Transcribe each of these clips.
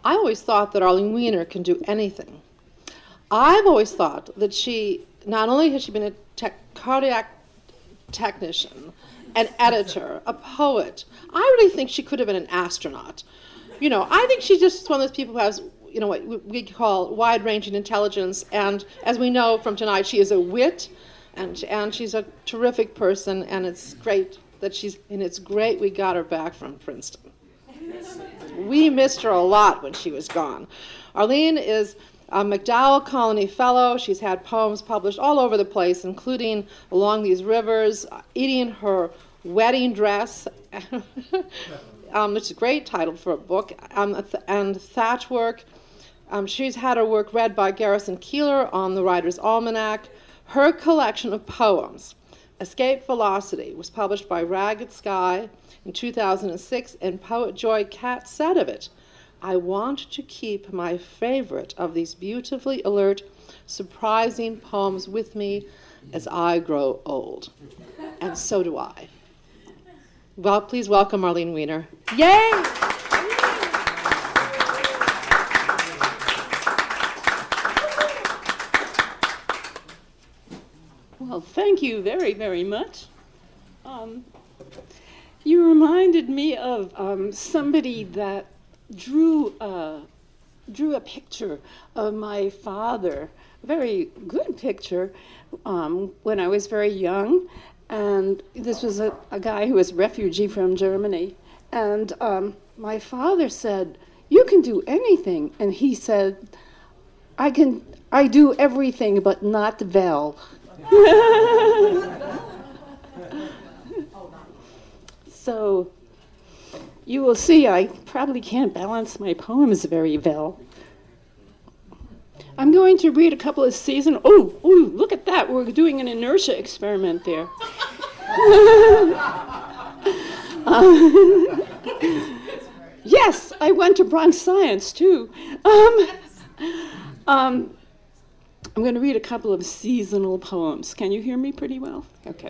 I always thought that Arlene Weiner can do anything. I've always thought that not only has she been a cardiac technician, an editor, a poet, I really think she could have been an astronaut. I think she's just one of those people who has, what we call wide-ranging intelligence, and as we know from tonight, she is a wit, and she's a terrific person, and it's great we got her back from Princeton. We missed her a lot when she was gone. Arlene is a MacDowell Colony Fellow. She's had poems published all over the place, including Along These Rivers, Eating Her Wedding Dress, which is a great title for a book, and Thatch Work. She's had her work read by Garrison Keillor on the Writer's Almanac. Her collection of poems, Escape Velocity, was published by Ragged Sky in 2006, and poet Joy Catt said of it, "I want to keep my favorite of these beautifully alert, surprising poems with me as I grow old." And so do I. Well, please welcome Arlene Weiner. Yay! Well, thank you very, very much. You reminded me of somebody that drew a picture of my father, a very good picture, when I was very young. And this was a guy who was a refugee from Germany. And my father said, "You can do anything." And he said, I do everything but not well." So you will see I probably can't balance my poems very well. I'm going to read a couple of seasonal. Oh, look at that. We're doing an inertia experiment there. Yes, I went to Bronx Science too. I'm going to read a couple of seasonal poems. Can you hear me pretty well? Okay.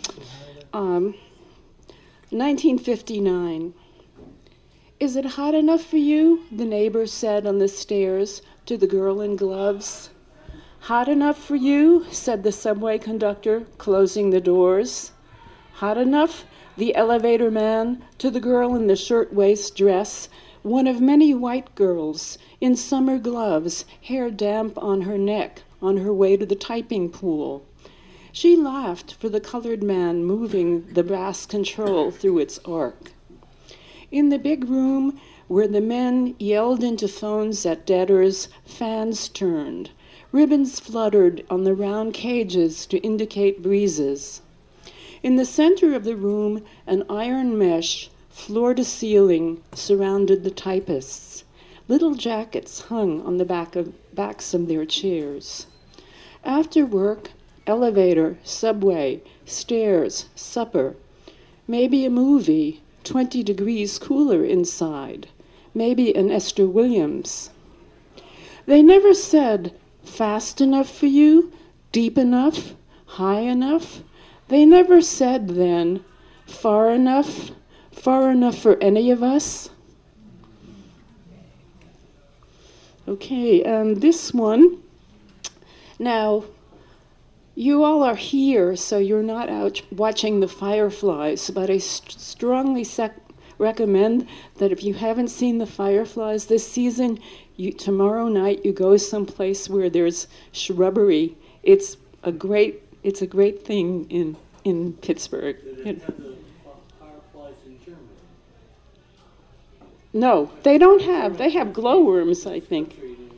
1959. "Is it hot enough for you?" the neighbor said on the stairs to the girl in gloves. "Hot enough for you?" said the subway conductor, closing the doors. "Hot enough?" the elevator man to the girl in the shirtwaist dress, one of many white girls in summer gloves, hair damp on her neck, on her way to the typing pool. She laughed for the colored man moving the brass control through its arc. In the big room where the men yelled into phones at debtors, fans turned. Ribbons fluttered on the round cages to indicate breezes. In the center of the room, an iron mesh, floor to ceiling, surrounded the typists. Little jackets hung on the backs of their chairs. After work, elevator, subway, stairs, supper, maybe a movie, 20 degrees cooler inside, maybe an Esther Williams. They never said, "Fast enough for you? Deep enough? High enough?" They never said then, "Far enough for any of us?" Okay, this one. Now, you all are here, so you're not out watching the fireflies, but I strongly recommend that if you haven't seen the fireflies this season, tomorrow night you go someplace where there's shrubbery. It's a great thing in Pittsburgh. They have the fireflies in Germany. No, they don't have. They have glowworms, I think.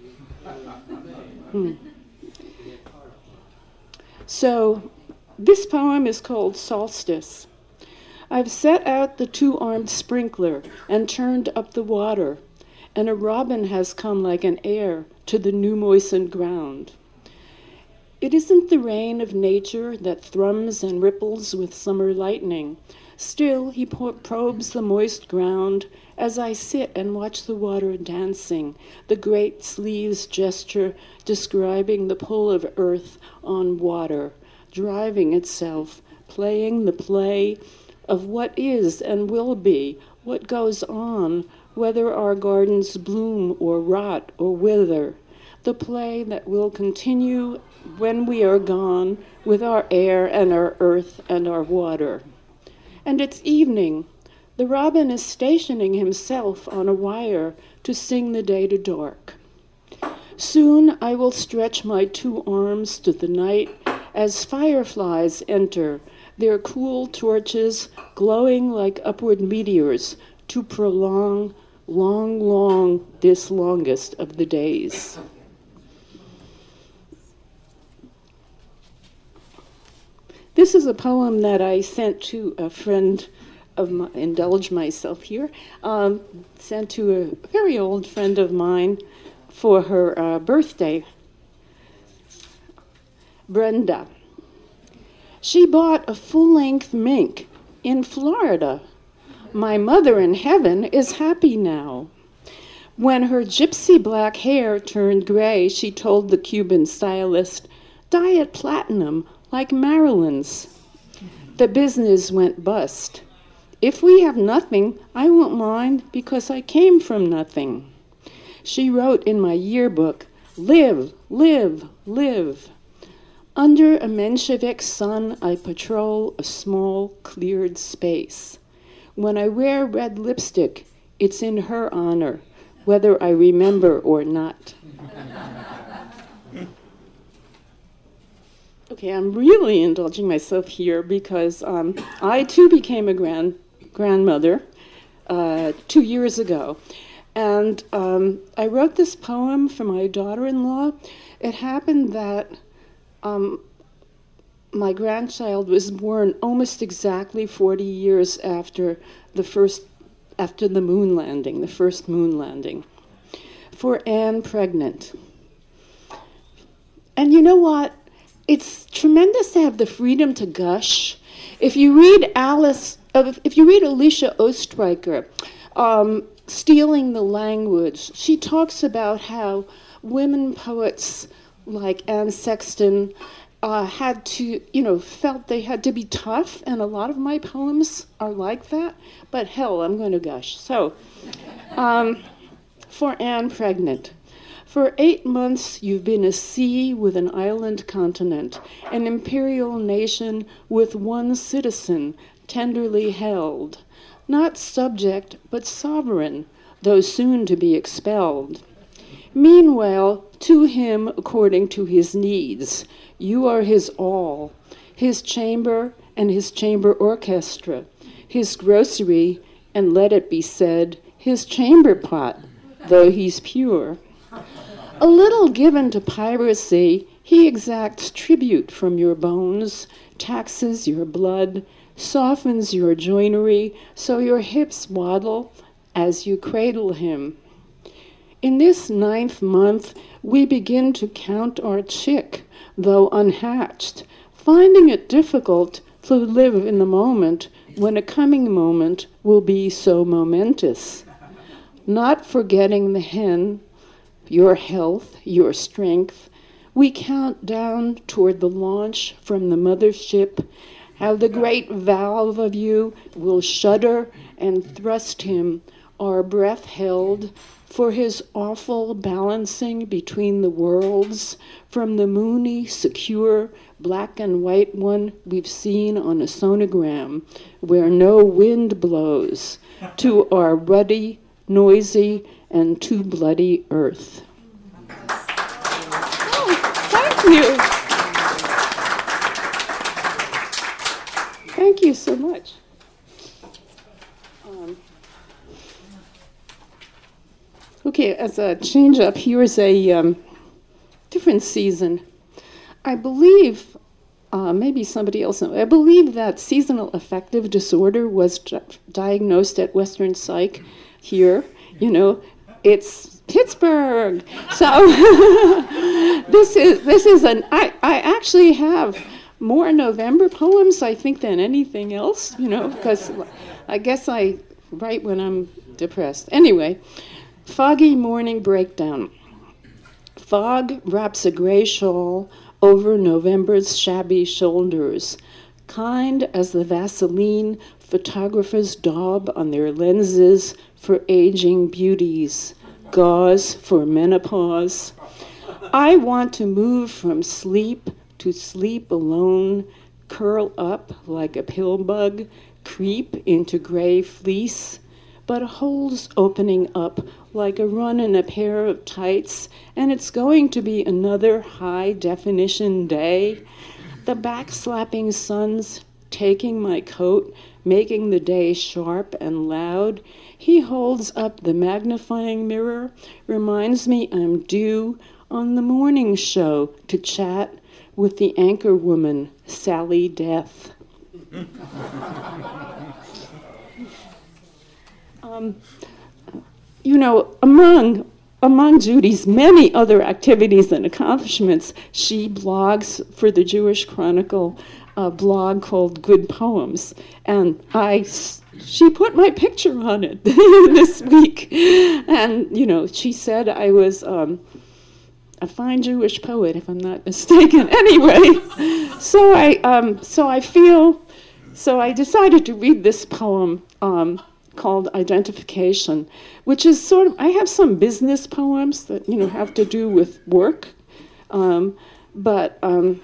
So this poem is called Solstice. I've set out the two-armed sprinkler and turned up the water, and a robin has come like an heir to the new moistened ground. It isn't the rain of nature that thrums and ripples with summer lightning. Still, he probes the moist ground as I sit and watch the water dancing, the great sleeves gesture describing the pull of earth on water, driving itself, playing the play of what is and will be, what goes on whether our gardens bloom or rot or wither, the play that will continue when we are gone with our air and our earth and our water. And it's evening. The robin is stationing himself on a wire to sing the day to dark. Soon I will stretch my 2 arms to the night as fireflies enter, their cool torches glowing like upward meteors to prolong, long, long, this longest of the days. This is a poem that I sent to a friend of mine, indulge myself here, sent to a very old friend of mine for her birthday, Brenda. She bought a full-length mink in Florida. My mother in heaven is happy now. When her gypsy black hair turned gray, she told the Cuban stylist, "Dye it platinum like Marilyn's." The business went bust. If we have nothing, I won't mind because I came from nothing. She wrote in my yearbook, "Live, live, live." Under a Menshevik sun, I patrol a small, cleared space. When I wear red lipstick, it's in her honor, whether I remember or not. Okay, I'm really indulging myself here because I too became a grandmother 2 years ago. And I wrote this poem for my daughter-in-law. It happened that my grandchild was born almost exactly 40 years after the moon landing, the first moon landing, for Anne pregnant. And you know what? It's tremendous to have the freedom to gush. If you read Alicia Oestreicher, Stealing the Language, she talks about how women poets like Anne Sexton had to, felt they had to be tough, and a lot of my poems are like that, but hell, I'm going to gush. So, for Anne pregnant. For 8 months you've been a sea with an island continent, an imperial nation with one citizen, tenderly held, not subject but sovereign, though soon to be expelled. Meanwhile, to him according to his needs, you are his all, his chamber and his chamber orchestra, his grocery, and let it be said, his chamber pot, though he's pure. A little given to piracy, he exacts tribute from your bones, taxes your blood, softens your joinery so your hips waddle as you cradle him. In this 9th month, we begin to count our chick, though unhatched, finding it difficult to live in the moment when a coming moment will be so momentous. Not forgetting the hen, your health, your strength, we count down toward the launch from the mothership, how the great valve of you will shudder and thrust him, our breath held, for his awful balancing between the worlds, from the moony, secure, black and white one we've seen on a sonogram, where no wind blows, to our ruddy, noisy, and too bloody earth. Oh, thank you. Thank you so much. Okay, as a change up, here's a different season. I believe, maybe somebody else knows, I believe that seasonal affective disorder was diagnosed at Western Psych here. It's Pittsburgh. So this is I actually have more November poems, I think, than anything else, because I guess I write when I'm depressed. Anyway, foggy morning breakdown. Fog wraps a gray shawl over November's shabby shoulders. kind as the Vaseline photographers daub on their lenses for aging beauties, gauze for menopause. I want to move from sleep to sleep alone, curl up like a pill bug, creep into gray fleece, but holes opening up like a run in a pair of tights, and it's going to be another high-definition day. The backslapping sun's taking my coat, making the day sharp and loud. He holds up the magnifying mirror, reminds me I'm due on the morning show to chat with the anchor woman, Sally Death. Among Judy's many other activities and accomplishments, she blogs for the Jewish Chronicle, a blog called Good Poems, and she put my picture on it this week, and she said I was a fine Jewish poet, if I'm not mistaken. Anyway, so I decided to read this poem called Identification, which is sort of, I have some business poems that, have to do with work, but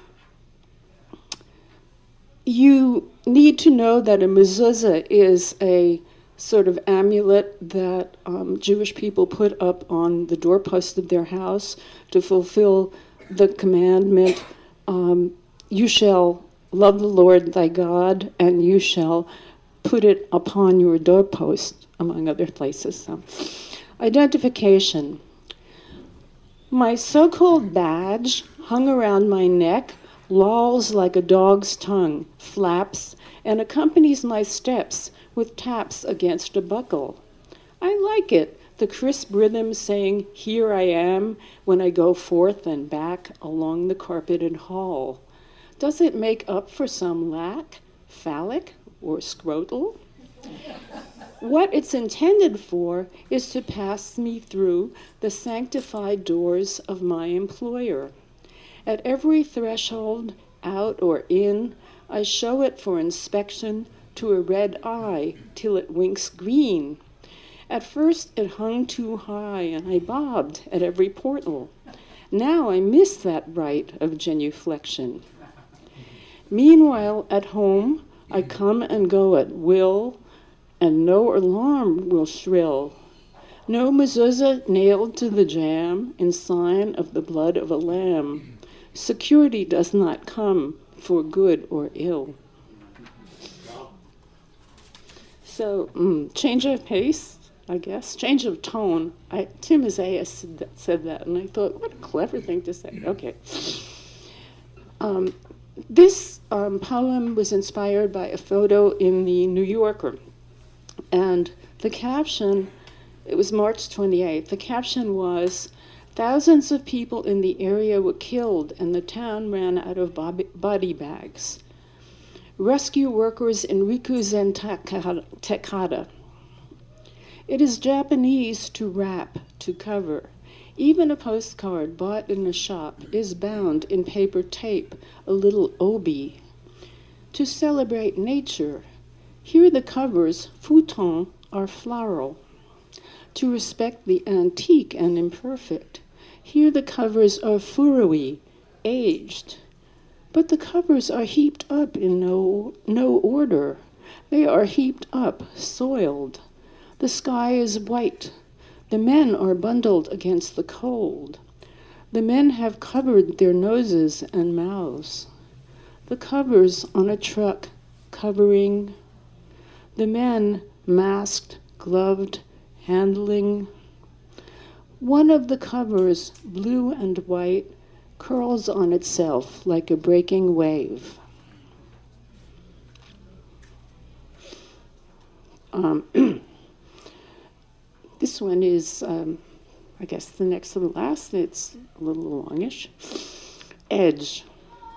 you need to know that a mezuzah is a sort of amulet that Jewish people put up on the doorpost of their house to fulfill the commandment, you shall love the Lord thy God, and you shall put it upon your doorpost, among other places. So, identification. My so-called badge hung around my neck, lolls like a dog's tongue, flaps, and accompanies my steps with taps against a buckle. I like it, the crisp rhythm saying, "Here I am," when I go forth and back along the carpeted hall. Does it make up for some lack, phallic or scrotal? What it's intended for is to pass me through the sanctified doors of my employer. At every threshold, out or in, I show it for inspection to a red eye till it winks green. At first it hung too high and I bobbed at every portal. Now I miss that right of genuflection. Meanwhile, at home, I come and go at will, and no alarm will shrill. No mezuzah nailed to the jamb in sign of the blood of a lamb. Security does not come for good or ill. So, change of pace, I guess, change of tone. Tim Isaiah said that, and I thought, what a clever thing to say. Okay. This poem was inspired by a photo in the New Yorker, and the caption, it was March 28th, the caption was, "Thousands of people in the area were killed and the town ran out of body bags. Rescue workers in Rikuzen Tekada. It is Japanese to wrap, to cover. Even a postcard bought in a shop is bound in paper tape, a little obi. To celebrate nature, here the covers, futon, are floral. To respect the antique and imperfect, here the covers are furui, aged. But the covers are heaped up in no order. They are heaped up, soiled. The sky is white. The men are bundled against the cold. The men have covered their noses and mouths. The covers on a truck covering. The men masked, gloved, handling. One of the covers, blue and white, curls on itself like a breaking wave. This one is, I guess, the next to the last. It's a little longish. Edge.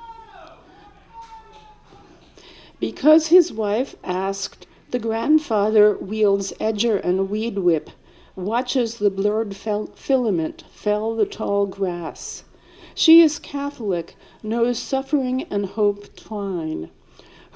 Because his wife asked, the grandfather wields edger and weed whip, watches the blurred filament fell the tall grass. She is Catholic, knows suffering and hope twine.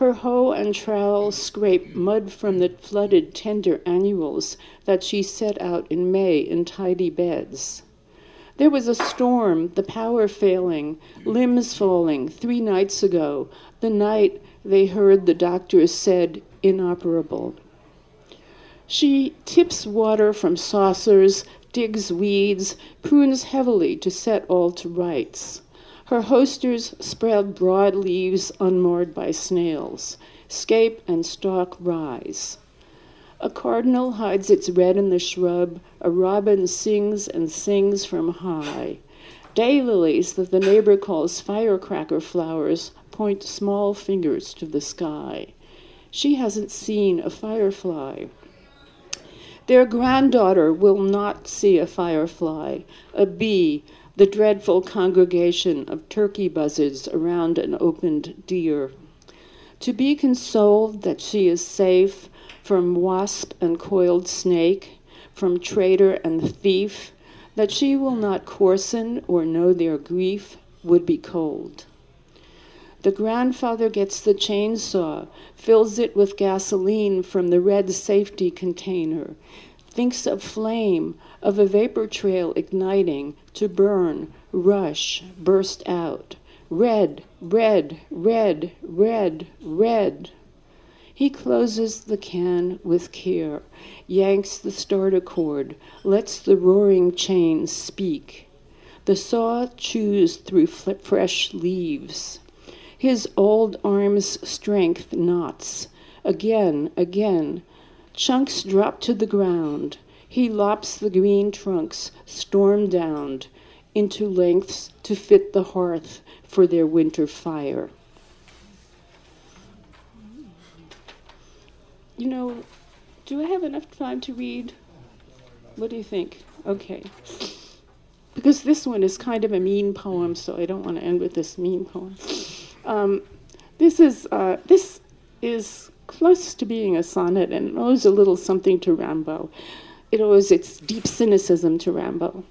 Her hoe and trowel scrape mud from the flooded tender annuals that she set out in May in tidy beds. There was a storm, the power failing, limbs falling 3 nights ago, the night they heard the doctors said inoperable. She tips water from saucers, digs weeds, prunes heavily to set all to rights. Her hosters spread broad leaves unmarred by snails. Scape and stalk rise. A cardinal hides its red in the shrub. A robin sings and sings from high. Daylilies that the neighbor calls firecracker flowers point small fingers to the sky. She hasn't seen a firefly. Their granddaughter will not see a firefly, a bee, the dreadful congregation of turkey buzzards around an opened deer. To be consoled that she is safe from wasp and coiled snake, from traitor and thief, that she will not coarsen or know their grief would be cold. The grandfather gets the chainsaw, fills it with gasoline from the red safety container, thinks of flame, of a vapor trail igniting, to burn, rush, burst out. Red, red, red, red, red. He closes the can with care, yanks the starter cord, lets the roaring chain speak. The saw chews through fresh leaves. His old arm's strength knots. Again, again. Chunks drop to the ground. He lops the green trunks, storm-downed, into lengths to fit the hearth for their winter fire. You know, do I have enough time to read? What do you think? Okay. Because this one is kind of a mean poem, so I don't want to end with this mean poem. This is close to being a sonnet, and it owes a little something to Rimbaud. It owes its deep cynicism to Rimbaud.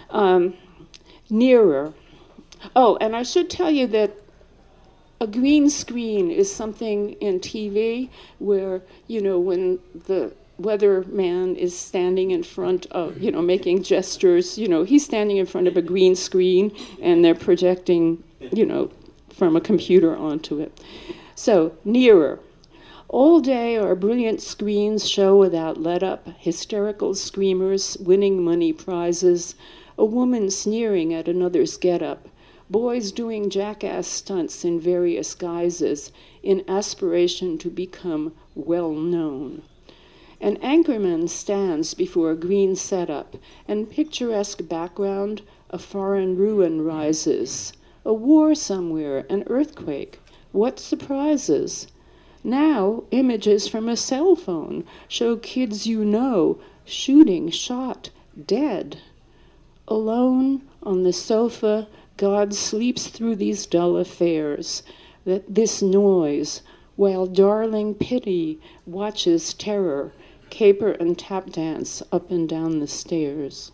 Nearer. Oh, and I should tell you that a green screen is something in TV where, you know, when the weatherman is standing in front of, you know, making gestures, you know, he's standing in front of a green screen and they're projecting, you know, from a computer onto it. So, nearer. All day our brilliant screens show without let-up, hysterical screamers winning money prizes, a woman sneering at another's get-up, boys doing jackass stunts in various guises in aspiration to become well-known. An anchorman stands before a green setup, and picturesque background, a foreign ruin rises. A war somewhere, an earthquake. What surprises? Now, images from a cell phone show kids you know, shooting, shot, dead. Alone on the sofa, God sleeps through these dull affairs, this noise, while darling pity watches terror, caper and tap dance up and down the stairs.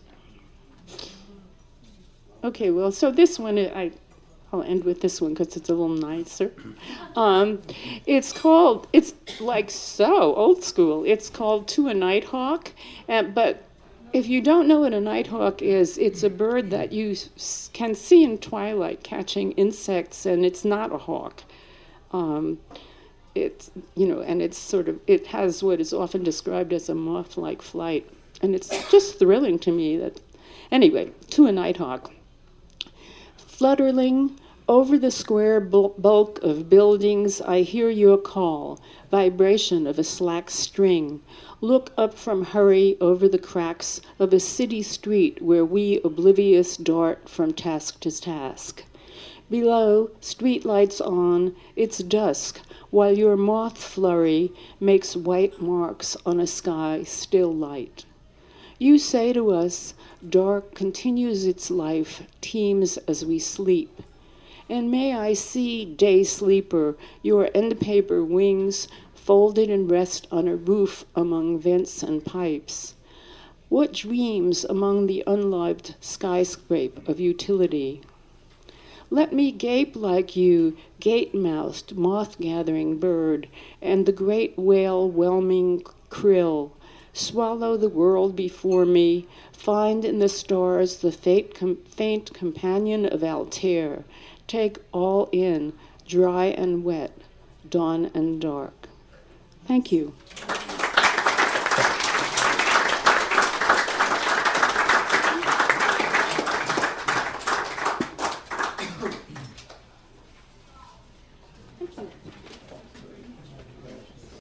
Okay, well, so this one, I'll end with this one because it's a little nicer. It's like so old school. It's called To a Nighthawk, but if you don't know what a nighthawk is, it's a bird that you can see in twilight catching insects, and it's not a hawk. It's, you know, and it's sort of, it has what is often described as a moth-like flight, and it's just thrilling to me that, anyway, To a Nighthawk. Flutterling over the square bulk of buildings, I hear your call, vibration of a slack string. Look up from hurry over the cracks of a city street where we oblivious dart from task to task. Below, street lights on, it's dusk, while your moth flurry makes white marks on a sky still light. You say to us, dark continues its life, teems as we sleep. And may I see, day sleeper, your end paper wings folded and rest on a roof among vents and pipes. What dreams among the unloved skyscrape of utility? Let me gape like you, gate-mouthed, moth-gathering bird, and the great whale-whelming krill. Swallow the world before me, find in the stars the faint companion of Altair. Take all in, dry and wet, dawn and dark. Thank you.